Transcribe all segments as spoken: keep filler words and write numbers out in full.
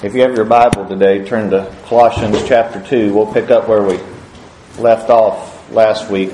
If you have your Bible today, turn to Colossians chapter two. We'll pick up where we left off last week.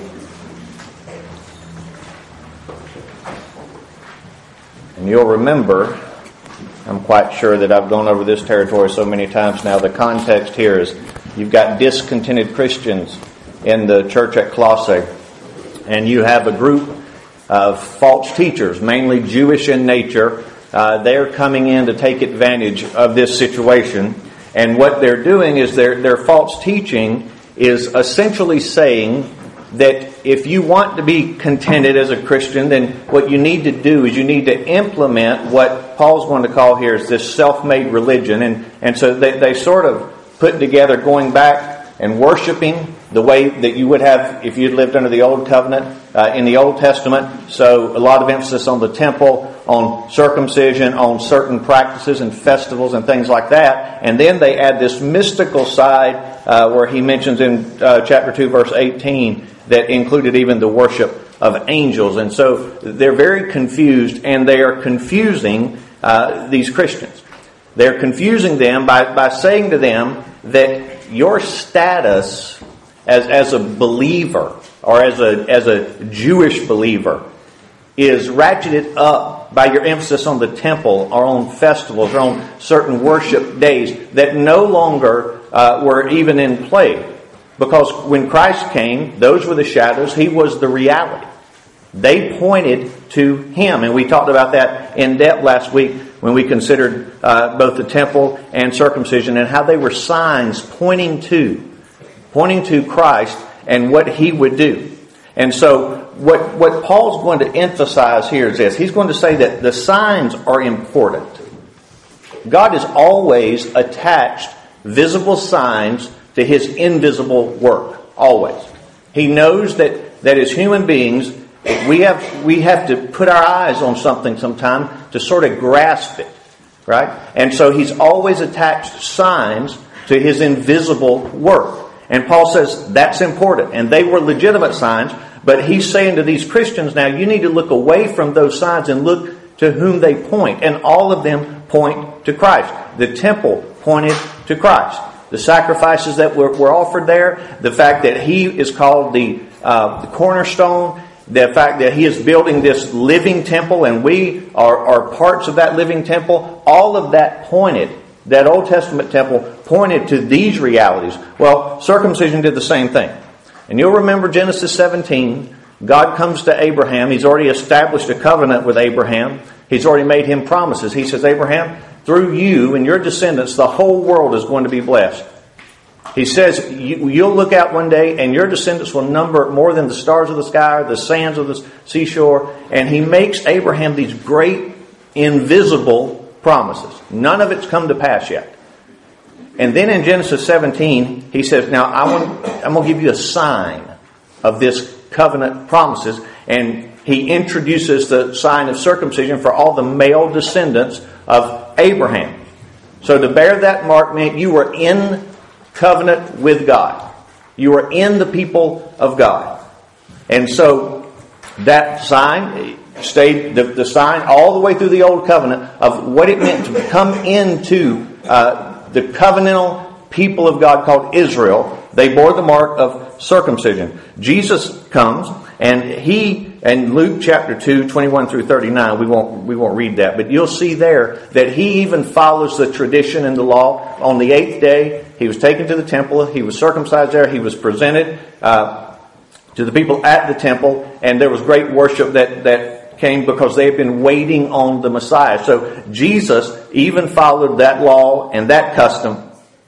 And you'll remember, I'm quite sure that I've gone over this territory so many times now, the context here is you've got discontented Christians in the church at Colossae, and you have a group of false teachers, mainly Jewish in nature. Uh, they're coming in to take advantage of this situation, and what they're doing is their their false teaching is essentially saying that if you want to be contented as a Christian, then what you need to do is you need to implement what Paul's going to call here is this self-made religion. And, and so they, they sort of put together going back and worshiping the way that you would have if you'd lived under the Old Covenant uh, in the Old Testament. So a lot of emphasis on the temple, on circumcision, on certain practices and festivals and things like that. And then they add this mystical side uh, where he mentions in uh, chapter two, verse eighteen, that included even the worship of angels. And so they're very confused, and they are confusing uh, these Christians. They're confusing them by, by saying to them that your status as, as a believer or as a, as a Jewish believer is ratcheted up by your emphasis on the temple or on festivals or on certain worship days that no longer uh, were even in play. Because when Christ came, those were the shadows. He was the reality. They pointed to Him. And we talked about that in depth last week when we considered uh, both the temple and circumcision and how they were signs pointing to, pointing to Christ and what He would do. And so what, what Paul's going to emphasize here is this. He's going to say that the signs are important. God has always attached visible signs to His invisible work, always. He knows that, that as human beings, we have we have to put our eyes on something sometime to sort of grasp it, right? And so He's always attached signs to His invisible work. And Paul says that's important. And they were legitimate signs, but he's saying to these Christians now, you need to look away from those signs and look to whom they point. And all of them point to Christ. The temple pointed to Christ. The sacrifices that were, were offered there, the fact that He is called the, uh, the cornerstone, the fact that He is building this living temple and we are, are parts of that living temple, all of that pointed, that Old Testament temple pointed to these realities. Well, circumcision did the same thing. And you'll remember Genesis seventeen, God comes to Abraham. He's already established a covenant with Abraham. He's already made him promises. He says, Abraham, through you and your descendants, the whole world is going to be blessed. He says, you, you'll look out one day and your descendants will number more than the stars of the sky or the sands of the seashore. And He makes Abraham these great invisible promises. None of it's come to pass yet. And then in Genesis seventeen, He says, now I want, I'm going to give you a sign of this covenant promises. And He introduces the sign of circumcision for all the male descendants of Abraham. So to bear that mark meant you were in covenant with God. You were in the people of God. And so that sign stayed, the, the sign all the way through the Old Covenant of what it meant to come into uh, the covenantal people of God called Israel. They bore the mark of circumcision. Jesus comes and He, in Luke chapter two, twenty-one through thirty-nine, we won't we won't read that, but you'll see there that He even follows the tradition and the law. On the eighth day, He was taken to the temple. He was circumcised there. He was presented uh, to the people at the temple, and there was great worship that that came because they had been waiting on the Messiah. So Jesus even followed that law and that custom.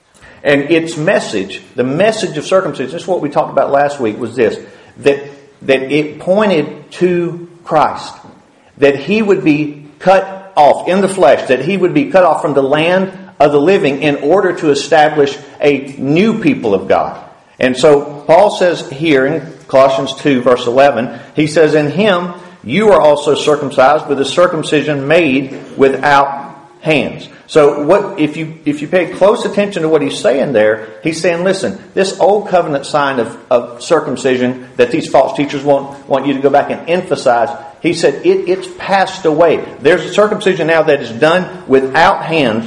And its message, the message of circumcision, this is what we talked about last week, was this, that that it pointed to Christ. That He would be cut off in the flesh. That He would be cut off from the land of the living in order to establish a new people of God. And so Paul says here in Colossians two verse eleven, he says, in Him you are also circumcised with a circumcision made without hands. So what if you if you pay close attention to what he's saying there, he's saying, listen, this old covenant sign of, of circumcision that these false teachers want, want you to go back and emphasize, he said it, it's passed away. There's a circumcision now that is done without hands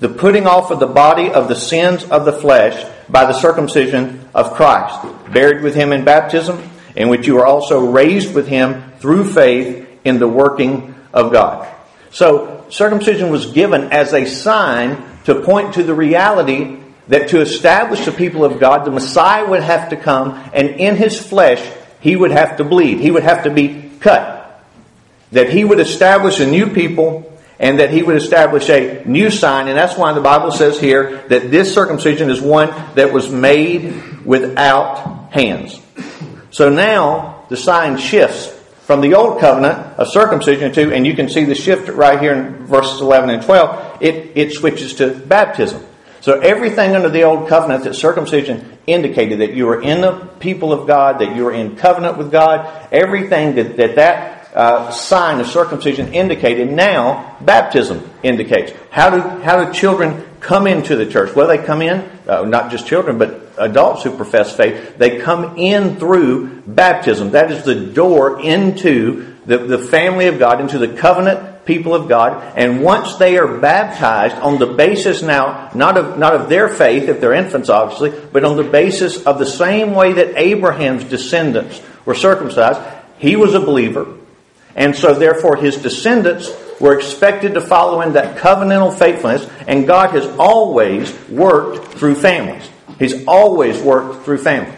the putting off of the body of the sins of the flesh by the circumcision of Christ, buried with him in baptism, in which you are also raised with him through faith in the working of God. So circumcision was given as a sign to point to the reality that to establish the people of God, the Messiah would have to come, and in his flesh he would have to bleed. He would have to be cut. That he would establish a new people, and that he would establish a new sign. And that's why the Bible says here that this circumcision is one that was made without hands. So now the sign shifts from the old covenant of circumcision to, and you can see the shift right here in verses eleven and twelve, it, it switches to baptism. So everything under the old covenant that circumcision indicated, that you were in the people of God, that you were in covenant with God, everything that that, that uh, sign of circumcision indicated, now baptism indicates. How do, how do children come into the church? Well, they come in, uh, not just children, but adults who profess faith. They come in through baptism. That is the door into the, the family of God, into the covenant people of God. And once they are baptized on the basis now, not of, not of their faith, if they're infants obviously, but on the basis of the same way that Abraham's descendants were circumcised, he was a believer. And so therefore his descendants were expected to follow in that covenantal faithfulness. And God has always worked through families. He's always worked through families.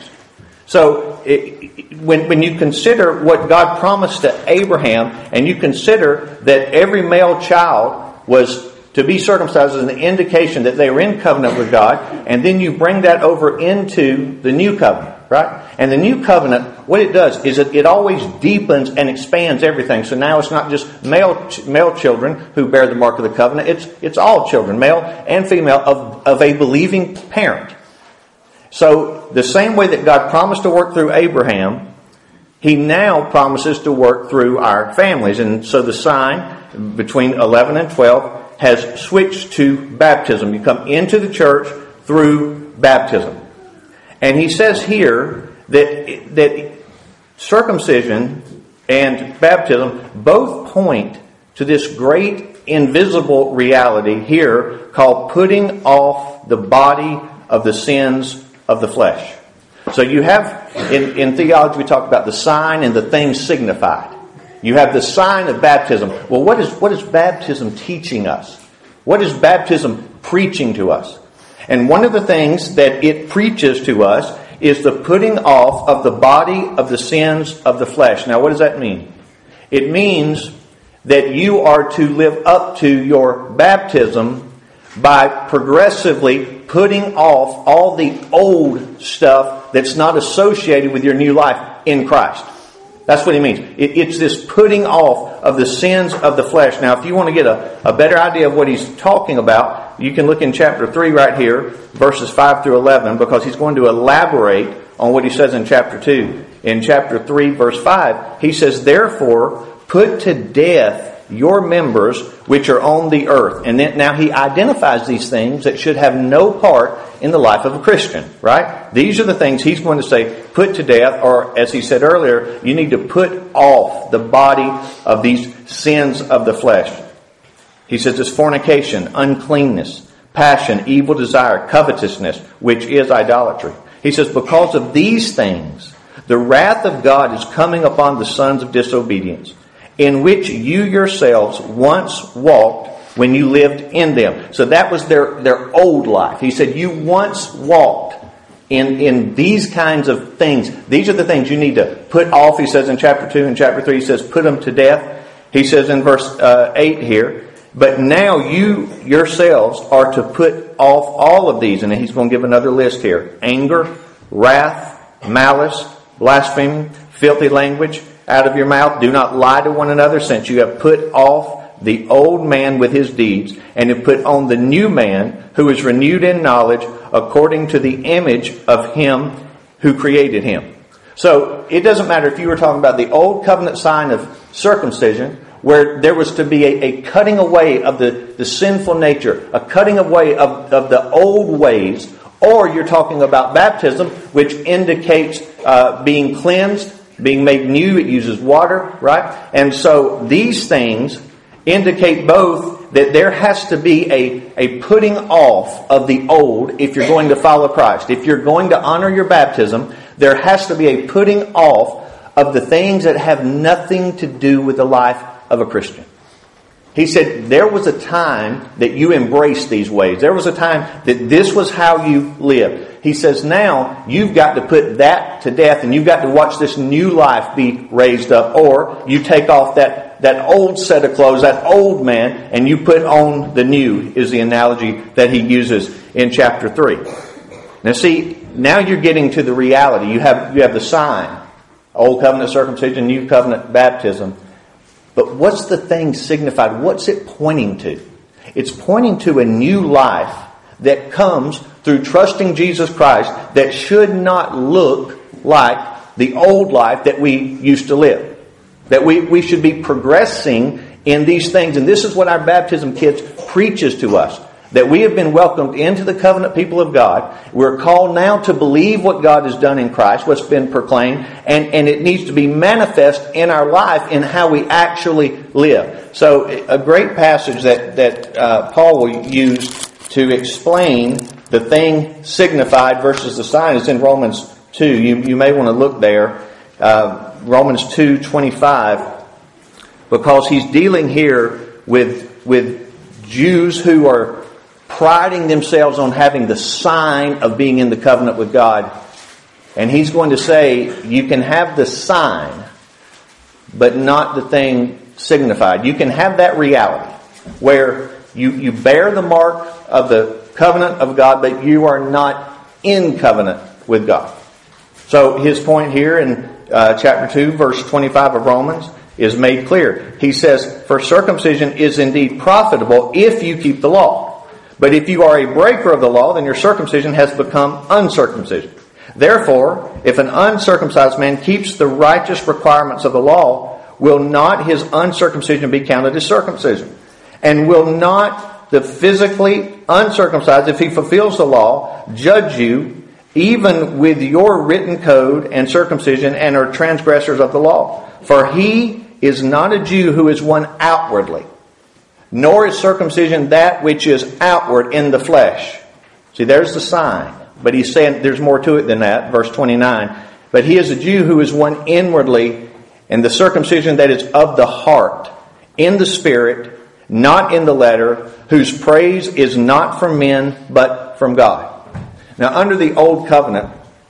So it, when, when you consider what God promised to Abraham, and you consider that every male child was to be circumcised as an indication that they were in covenant with God, and then you bring that over into the new covenant, right? And the new covenant, what it does is it, it always deepens and expands everything. So now it's not just male male children who bear the mark of the covenant. It's it's all children, male and female, of, of a believing parent. So the same way that God promised to work through Abraham, he now promises to work through our families. And so the sign between eleven and twelve has switched to baptism. You come into the church through baptism. And he says here that, that circumcision and baptism both point to this great invisible reality here called putting off the body of the sins of the flesh. So you have, in, in theology we talk about the sign and the thing signified. You have the sign of baptism. Well, what is what is baptism teaching us? What is baptism preaching to us? And one of the things that it preaches to us is the putting off of the body of the sins of the flesh. Now, what does that mean? It means that you are to live up to your baptism by progressively putting off all the old stuff that's not associated with your new life in Christ. That's what he means. It, it's this putting off of the sins of the flesh. Now, if you want to get a, a better idea of what he's talking about, you can look in chapter three right here, verses five through eleven, because he's going to elaborate on what he says in chapter two. In chapter three, verse five, he says, "Therefore, put to death your members which are on the earth." And then now he identifies these things that should have no part in the life of a Christian, right? These are the things he's going to say, put to death, or as he said earlier, you need to put off the body of these sins of the flesh. He says it's fornication, uncleanness, passion, evil desire, covetousness, which is idolatry. He says because of these things, the wrath of God is coming upon the sons of disobedience, in which you yourselves once walked when you lived in them. So that was their, their old life. He said, you once walked in, in these kinds of things. These are the things you need to put off, he says in chapter two. In chapter three, he says, put them to death. He says in verse uh, eight here, but now you yourselves are to put off all of these. And he's going to give another list here. Anger, wrath, malice, blasphemy, filthy language out of your mouth. Do not lie to one another, since you have put off the old man with his deeds, and have put on the new man, who is renewed in knowledge according to the image of him who created him. So it doesn't matter if you were talking about the old covenant sign of circumcision, where there was to be a, a cutting away of the, the sinful nature, a cutting away of, of the old ways, or you're talking about baptism, which indicates uh, being cleansed, being made new. It uses water, right? And so these things indicate both that there has to be a, a putting off of the old if you're going to follow Christ. If you're going to honor your baptism, there has to be a putting off of the things that have nothing to do with the life of a Christian. He said there was a time that you embraced these ways. There was a time that this was how you lived. He says now you've got to put that to death and you've got to watch this new life be raised up. Or you take off that, that old set of clothes, that old man, and you put on the new, is the analogy that he uses in chapter three. Now see, now you're getting to the reality. You have, you have the sign, old covenant circumcision, new covenant baptism. But what's the thing signified? What's it pointing to? It's pointing to a new life that comes through trusting Jesus Christ that should not look like the old life that we used to live. That we, we should be progressing in these things. And this is what our baptism kids preaches to us. That we have been welcomed into the covenant people of God. We're called now to believe what God has done in Christ, what's been proclaimed, and, and it needs to be manifest in our life in how we actually live. So a great passage that, that uh, Paul will use to explain the thing signified versus the sign is in Romans two. You, you may want to look there. Uh, Romans two twenty-five, because he's dealing here with, with Jews who are priding themselves on having the sign of being in the covenant with God. And he's going to say, you can have the sign, but not the thing signified. You can have that reality where you, you bear the mark of the covenant of God, but you are not in covenant with God. So his point here in uh, chapter two, verse twenty-five of Romans is made clear. He says, for circumcision is indeed profitable if you keep the law. But if you are a breaker of the law, then your circumcision has become uncircumcision. Therefore, if an uncircumcised man keeps the righteous requirements of the law, will not his uncircumcision be counted as circumcision? And will not the physically uncircumcised, if he fulfills the law, judge you, even with your written code and circumcision, and are transgressors of the law? For he is not a Jew who is one outwardly, nor is circumcision that which is outward in the flesh. See, there's the sign. But he's saying there's more to it than that. Verse twenty-nine. But he is a Jew who is one inwardly, and the circumcision that is of the heart, in the spirit, not in the letter, whose praise is not from men, but from God. Now, under the old covenant,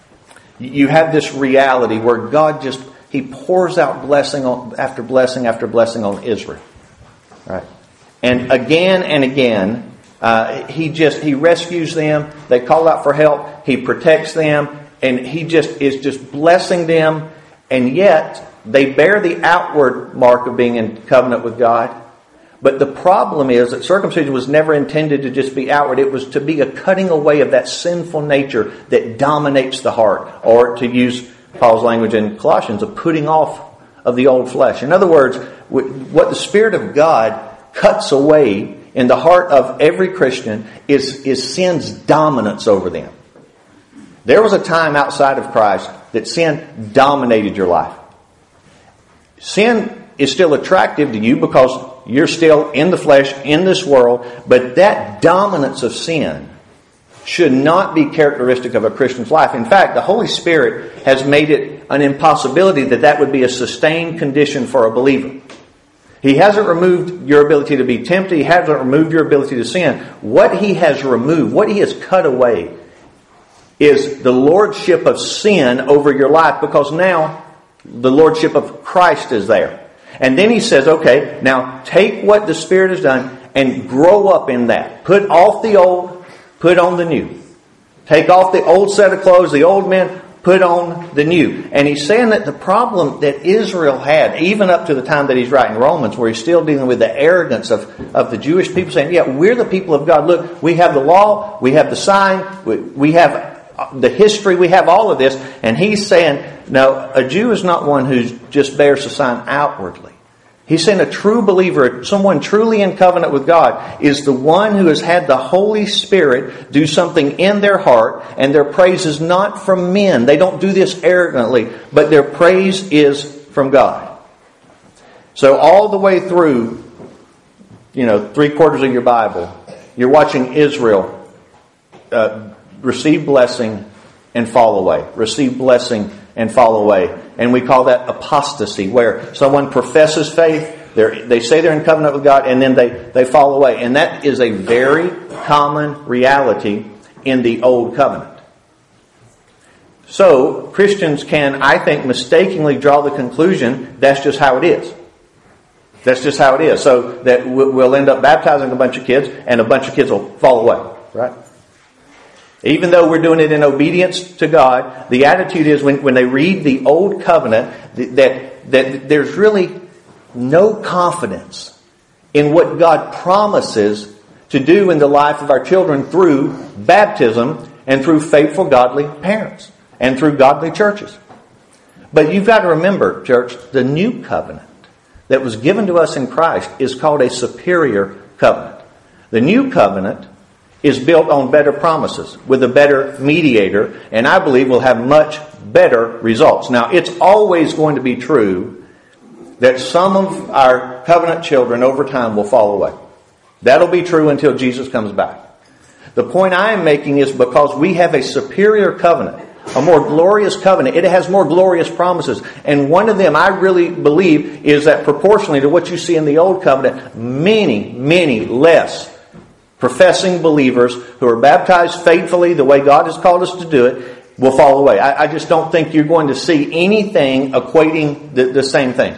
you have this reality where God just, He pours out blessing after blessing after blessing on Israel. Right? And again and again, uh, he just he rescues them. They call out for help. He protects them, and he just is just blessing them. And yet they bear the outward mark of being in covenant with God. But the problem is that circumcision was never intended to just be outward. It was to be a cutting away of that sinful nature that dominates the heart, or to use Paul's language in Colossians, a putting off of the old flesh. In other words, what the Spirit of God cuts away in the heart of every Christian is, is sin's dominance over them. There was a time outside of Christ that sin dominated your life. Sin is still attractive to you because you're still in the flesh, in this world, but that dominance of sin should not be characteristic of a Christian's life. In fact, the Holy Spirit has made it an impossibility that that would be a sustained condition for a believer. He hasn't removed your ability to be tempted. He hasn't removed your ability to sin. What He has removed, what He has cut away, is the lordship of sin over your life, because now the lordship of Christ is there. And then He says, okay, now take what the Spirit has done and grow up in that. Put off the old, put on the new. Take off the old set of clothes, the old men, put on the new. And He's saying that the problem that Israel had, even up to the time that He's writing Romans, where He's still dealing with the arrogance of, of the Jewish people, saying, yeah, we're the people of God. Look, we have the law, we have the sign, we, we have the history, we have all of this. And He's saying, no, a Jew is not one who just bears the sign outwardly. He's saying a true believer, someone truly in covenant with God, is the one who has had the Holy Spirit do something in their heart, and their praise is not from men. They don't do this arrogantly, but their praise is from God. So all the way through you know, three quarters of your Bible. You're watching Israel uh, receive blessing and fall away. Receive blessing and fall away. And we call that apostasy, where someone professes faith, they're, they say they're in covenant with God, and then they, they fall away. And that is a very common reality in the Old Covenant. So, Christians can, I think, mistakenly draw the conclusion that's just how it is. That's just how it is. So that we'll end up baptizing a bunch of kids, and a bunch of kids will fall away. Right? Even though we're doing it in obedience to God, the attitude is when, when they read the Old Covenant, that, that there's really no confidence in what God promises to do in the life of our children through baptism and through faithful, godly parents and through godly churches. But you've got to remember, church, the new covenant that was given to us in Christ is called a superior covenant. The new covenant is built on better promises with a better mediator, and I believe will have much better results. Now, it's always going to be true that some of our covenant children over time will fall away. That'll be true until Jesus comes back. The point I am making is because we have a superior covenant, a more glorious covenant. It has more glorious promises. And one of them I really believe is that proportionally to what you see in the Old Covenant, many, many less professing believers who are baptized faithfully the way God has called us to do it will fall away. I, I just don't think you're going to see anything equating the, the same thing.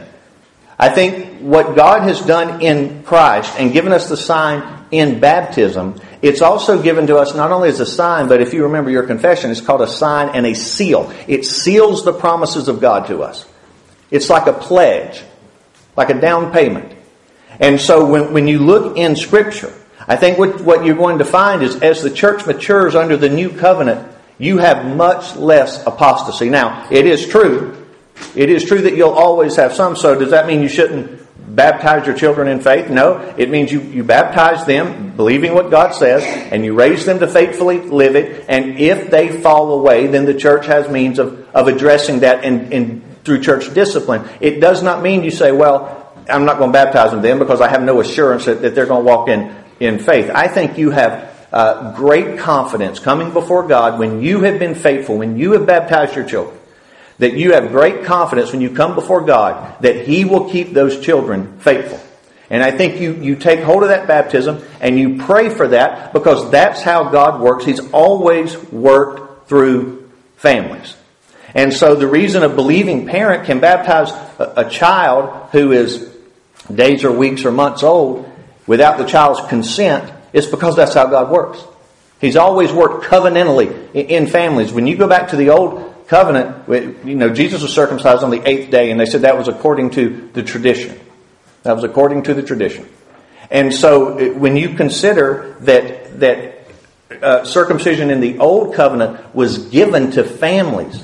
I think what God has done in Christ and given us the sign in baptism, it's also given to us not only as a sign, but if you remember your confession, it's called a sign and a seal. It seals the promises of God to us. It's like a pledge, like a down payment. And so when, when you look in Scripture, I think what, what you're going to find is as the church matures under the new covenant, you have much less apostasy. Now, it is true. It is true that you'll always have some. So does that mean you shouldn't baptize your children in faith? No. It means you, you baptize them believing what God says, and you raise them to faithfully live it. And if they fall away, then the church has means of, of addressing that and, and through church discipline. It does not mean you say, well, I'm not going to baptize them then because I have no assurance that, that they're going to walk in, in faith. I think you have uh, great confidence coming before God when you have been faithful, when you have baptized your children. That you have great confidence when you come before God that He will keep those children faithful. And I think you, you take hold of that baptism and you pray for that because that's how God works. He's always worked through families. And so the reason a believing parent can baptize a, a child who is days or weeks or months old without the child's consent is because that's how God works. He's always worked covenantally in, in families. When you go back to the old covenant, you know, Jesus was circumcised on the eighth day, and they said that was according to the tradition. That was according to the tradition. And so when you consider that that uh, circumcision in the old covenant was given to families,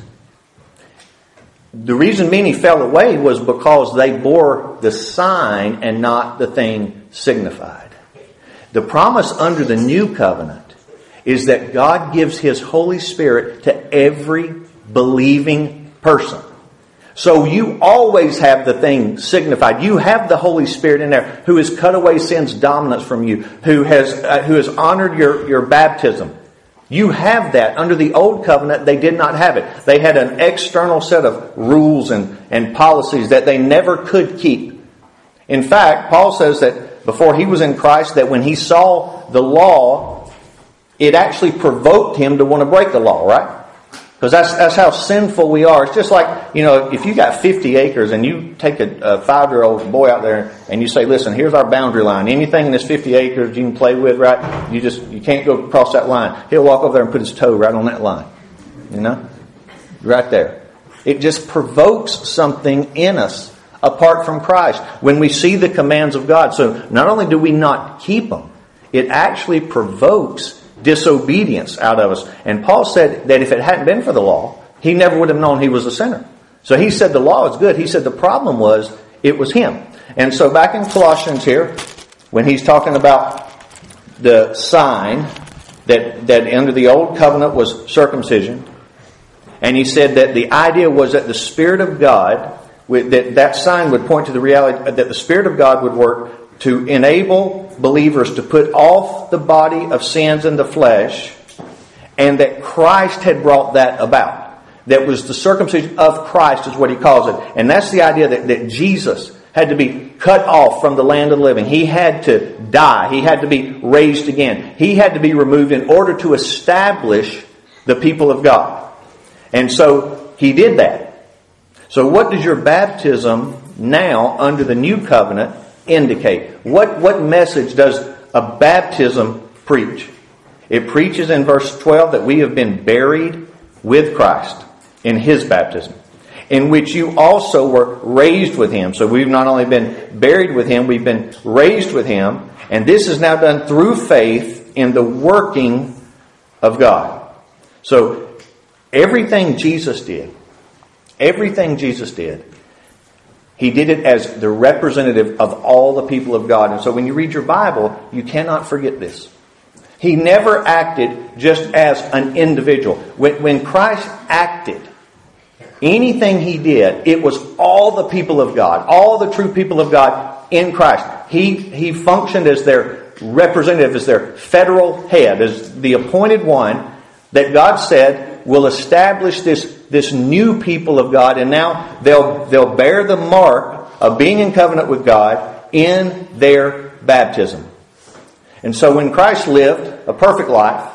the reason many fell away was because they bore the sign and not the thing signified. The promise under the new covenant is that God gives His Holy Spirit to every believing person. So you always have the thing signified. You have the Holy Spirit in there who has cut away sin's dominance from you, who has uh, who has honored your, your baptism. You have that. Under the old covenant, they did not have it. They had an external set of rules and, and policies that they never could keep. In fact, Paul says that before he was in Christ, that when he saw the law, it actually provoked him to want to break the law, right? Because that's, that's how sinful we are. It's just like, you know, if you got fifty acres and you take a, a five-year-old boy out there and you say, listen, here's our boundary line. Anything in this fifty acres you can play with, right? You just, you can't go across that line. He'll walk over there and put his toe right on that line. You know? Right there. It just provokes something in us apart from Christ when we see the commands of God. So not only do we not keep them, it actually provokes disobedience out of us. And Paul said that if it hadn't been for the law, he never would have known he was a sinner. So he said the law is good. He said the problem was it was him. And so back in Colossians here, when he's talking about the sign that, that under the old covenant was circumcision, and he said that the idea was that the Spirit of God, that that sign would point to the reality that the Spirit of God would work to enable believers to put off the body of sins in the flesh, and that Christ had brought that about. That was the circumcision of Christ is what he calls it. And that's the idea that, that Jesus had to be cut off from the land of the living. He had to die. He had to be raised again. He had to be removed in order to establish the people of God. And so he did that. So what does your baptism now under the new covenant indicate? What, what message does a baptism preach? It preaches in verse twelve that we have been buried with Christ in His baptism, in which you also were raised with Him. So we've not only been buried with Him, we've been raised with Him. And this is now done through faith in the working of God. So everything Jesus did, everything Jesus did, He did it as the representative of all the people of God. And so when you read your Bible, you cannot forget this. He never acted just as an individual. When, when Christ acted, anything He did, it was all the people of God, all the true people of God in Christ. He, he functioned as their representative, as their federal head, as the appointed one that God said will establish this, this new people of God, and now they'll, they'll bear the mark of being in covenant with God in their baptism. And so when Christ lived a perfect life,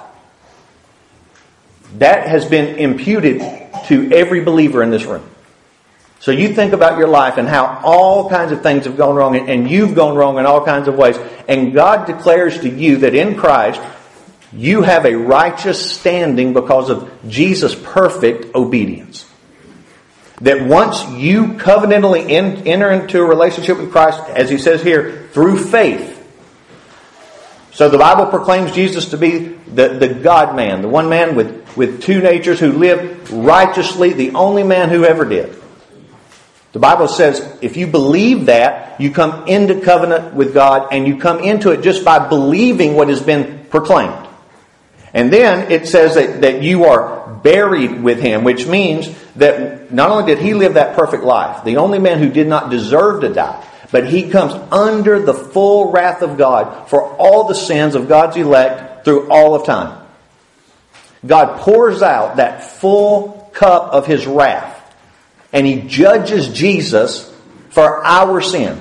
that has been imputed to every believer in this room. So you think about your life and how all kinds of things have gone wrong, and you've gone wrong in all kinds of ways. And God declares to you that in Christ, you have a righteous standing because of Jesus' perfect obedience. That once you covenantally enter into a relationship with Christ, as He says here, through faith. So the Bible proclaims Jesus to be the, the God-man, the one man with, with two natures who lived righteously, the only man who ever did. The Bible says if you believe that, you come into covenant with God, and you come into it just by believing what has been proclaimed. And then it says that, that you are buried with Him, which means that not only did He live that perfect life, the only man who did not deserve to die, but He comes under the full wrath of God for all the sins of God's elect through all of time. God pours out that full cup of His wrath, and He judges Jesus for our sin.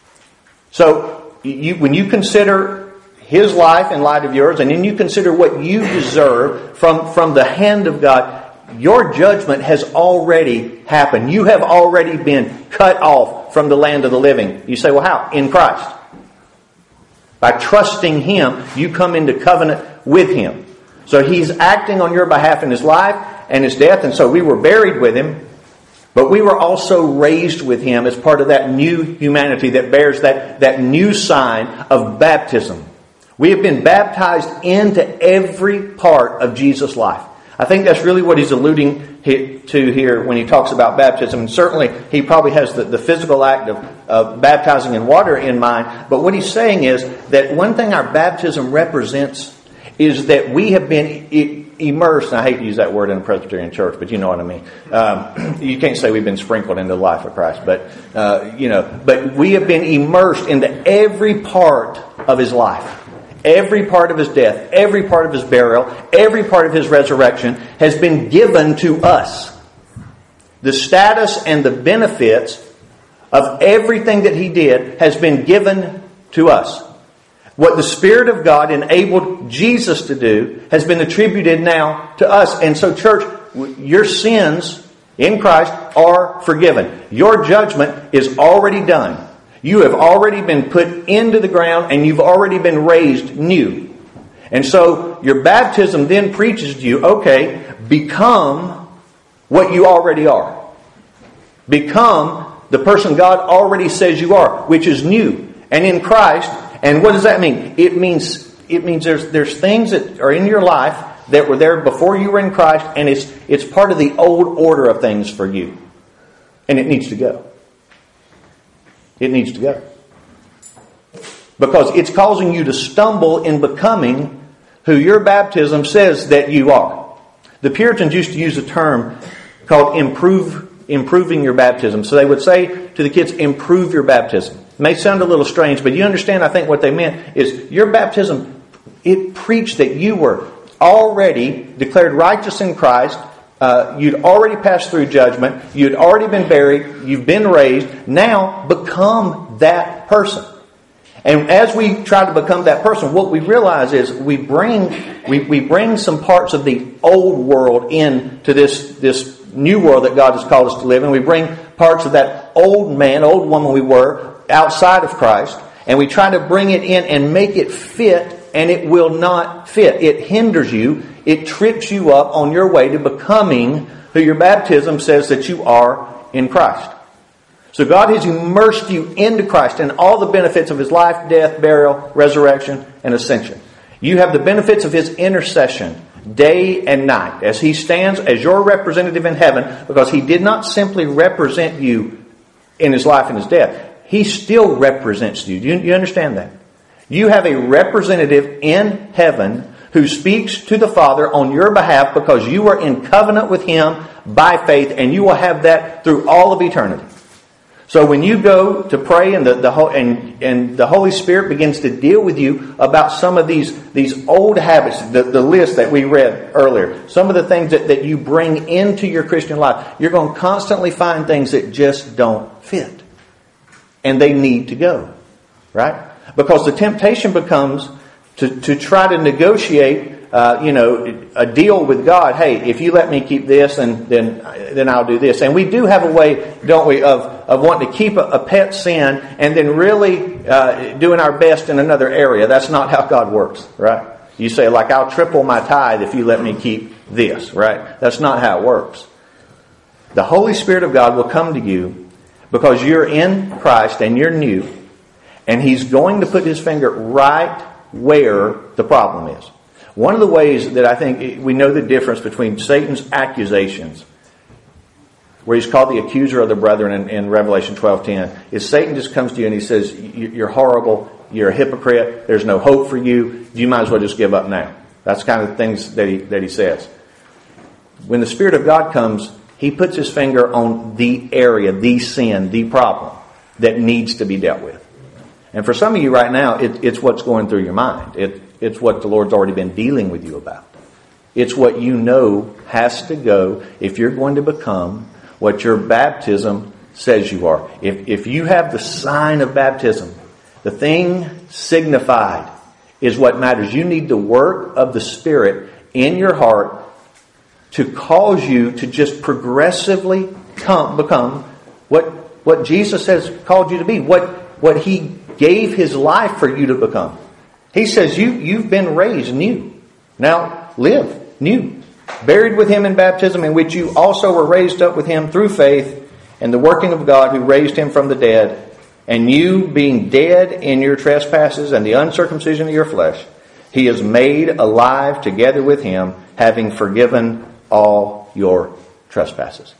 So you, when you consider His life in light of yours, and then you consider what you deserve from, from the hand of God, your judgment has already happened. You have already been cut off from the land of the living. You say, well, how? In Christ. By trusting Him, you come into covenant with Him. So He's acting on your behalf in His life and His death. And so we were buried with Him, but we were also raised with Him as part of that new humanity that bears that, that new sign of baptism. We have been baptized into every part of Jesus' life. I think that's really what he's alluding to here when he talks about baptism. And certainly he probably has the, the physical act of, of baptizing in water in mind. But what he's saying is that one thing our baptism represents is that we have been e- immersed. And I hate to use that word in a Presbyterian church, but you know what I mean. Um, you can't say we've been sprinkled into the life of Christ. But, uh, you know, but we have been immersed into every part of His life. Every part of His death, every part of His burial, every part of His resurrection has been given to us. The status and the benefits of everything that He did has been given to us. What the Spirit of God enabled Jesus to do has been attributed now to us. And so, church, your sins in Christ are forgiven. Your judgment is already done. You have already been put into the ground, and you've already been raised new. And so your baptism then preaches to you, okay, become what you already are. Become the person God already says you are, which is new and in Christ. And what does that mean? It means it means there's there's things that are in your life that were there before you were in Christ, and it's it's part of the old order of things for you. And it needs to go. It needs to go. Because it's causing you to stumble in becoming who your baptism says that you are. The Puritans used to use a term called improve, improving your baptism. So they would say to the kids, improve your baptism. may sound a little strange, but you understand, I think what they meant is your baptism, it preached that you were already declared righteous in Christ. Uh, you'd already passed through judgment. You'd already been buried. You've been raised. Now become that person. And as we try to become that person, what we realize is we bring we, we bring some parts of the old world into this, this new world that God has called us to live in. We bring parts of that old man, old woman we were outside of Christ, and we try to bring it in and make it fit, and it will not fit. It hinders you. It trips you up on your way to becoming who your baptism says that you are in Christ. So God has immersed you into Christ and all the benefits of His life, death, burial, resurrection, and ascension. You have the benefits of His intercession day and night as He stands as your representative in heaven, because He did not simply represent you in His life and His death. He still represents you. Do you, you understand that? You have a representative in heaven who speaks to the Father on your behalf because you are in covenant with Him by faith, and you will have that through all of eternity. So when you go to pray and the, the and and the Holy Spirit begins to deal with you about some of these these old habits, the, the list that we read earlier, some of the things that, that you bring into your Christian life, you're going to constantly find things that just don't fit. And they need to go. Right? Because the temptation becomes to, to try to negotiate Uh, you know, a deal with God. Hey, if you let me keep this, then then then I'll do this. And we do have a way, don't we, of of wanting to keep a, a pet sin and then really uh, doing our best in another area. That's not how God works, right? You say, like, I'll triple my tithe if you let me keep this, right? That's not how it works. The Holy Spirit of God will come to you because you're in Christ and you're new, and He's going to put His finger right where the problem is. One of the ways that I think we know the difference between Satan's accusations, where he's called the accuser of the brethren in, in Revelation twelve ten, is Satan just comes to you and he says, you're horrible, you're a hypocrite, there's no hope for you, you might as well just give up now. That's the kind of things that he, that he says. When the Spirit of God comes, He puts His finger on the area, the sin, the problem that needs to be dealt with. And for some of you right now, it, it's what's going through your mind. It, It's what the Lord's already been dealing with you about. It's what you know has to go if you're going to become what your baptism says you are. If, if you have the sign of baptism, the thing signified is what matters. You need the work of the Spirit in your heart to cause you to just progressively come, become what, what Jesus has called you to be, what, what He gave His life for you to become. He says, you, you've been raised new. Now live new. Buried with Him in baptism, in which you also were raised up with Him through faith and the working of God who raised Him from the dead. And you, being dead in your trespasses and the uncircumcision of your flesh, He is made alive together with Him, having forgiven all your trespasses.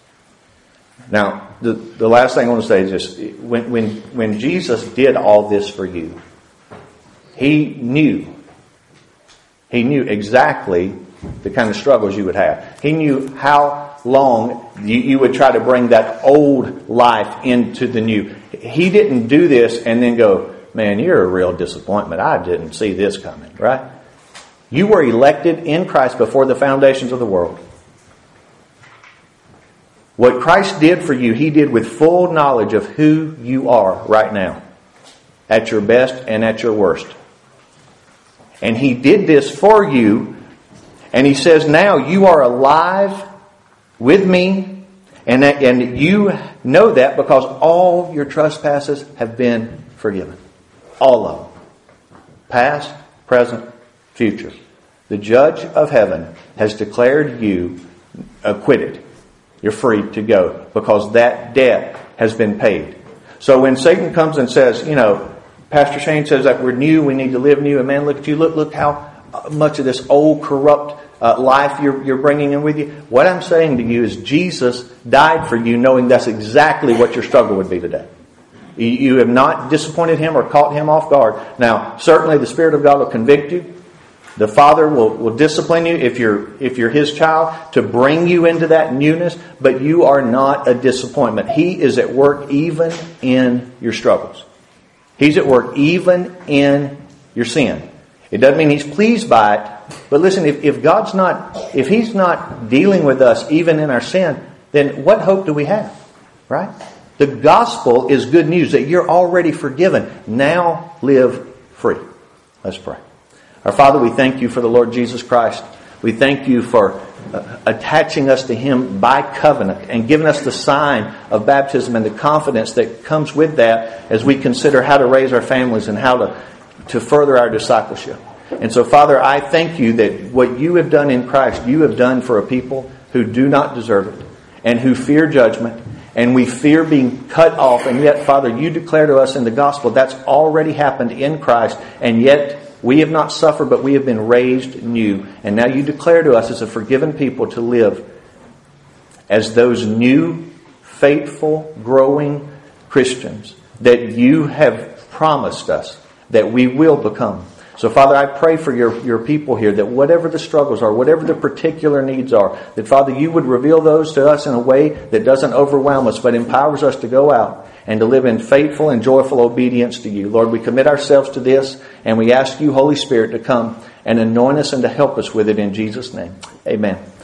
Now, the, the last thing I want to say is this. When, when, when Jesus did all this for you, He knew, He knew exactly the kind of struggles you would have. He knew how long you, you would try to bring that old life into the new. He didn't do this and then go, man, you're a real disappointment. I didn't see this coming, right? You were elected in Christ before the foundations of the world. What Christ did for you, He did with full knowledge of who you are right now, at your best and at your worst. And He did this for you. And He says, now you are alive with me. And, that, and you know that because all your trespasses have been forgiven. All of them. Past, present, future. The judge of heaven has declared you acquitted. You're free to go because that debt has been paid. So when Satan comes and says, you know, Pastor Shane says that we're new, we need to live new. And man, look at you. Look, look how much of this old, corrupt uh, life you're, you're bringing in with you. What I'm saying to you is Jesus died for you knowing that's exactly what your struggle would be today. You, you have not disappointed Him or caught Him off guard. Now, certainly the Spirit of God will convict you. The Father will, will discipline you if you're, if you're His child to bring you into that newness. But you are not a disappointment. He is at work even in your struggles. He's at work even in your sin. It doesn't mean He's pleased by it. But listen, if, if God's not, if He's not dealing with us even in our sin, then what hope do we have? Right? The gospel is good news that you're already forgiven. Now live free. Let's pray. Our Father, we thank You for the Lord Jesus Christ. We thank You for uh, attaching us to Him by covenant and giving us the sign of baptism and the confidence that comes with that as we consider how to raise our families and how to, to further our discipleship. And so, Father, I thank You that what You have done in Christ, You have done for a people who do not deserve it and who fear judgment. And we fear being cut off. And yet, Father, You declare to us in the gospel that's already happened in Christ. And yet, we have not suffered, but we have been raised new. And now You declare to us as a forgiven people to live as those new, faithful, growing Christians that You have promised us that we will become. So, Father, I pray for your, your people here that whatever the struggles are, whatever the particular needs are, that, Father, You would reveal those to us in a way that doesn't overwhelm us, but empowers us to go out and to live in faithful and joyful obedience to You. Lord, we commit ourselves to this, and we ask You, Holy Spirit, to come and anoint us and to help us with it in Jesus' name. Amen.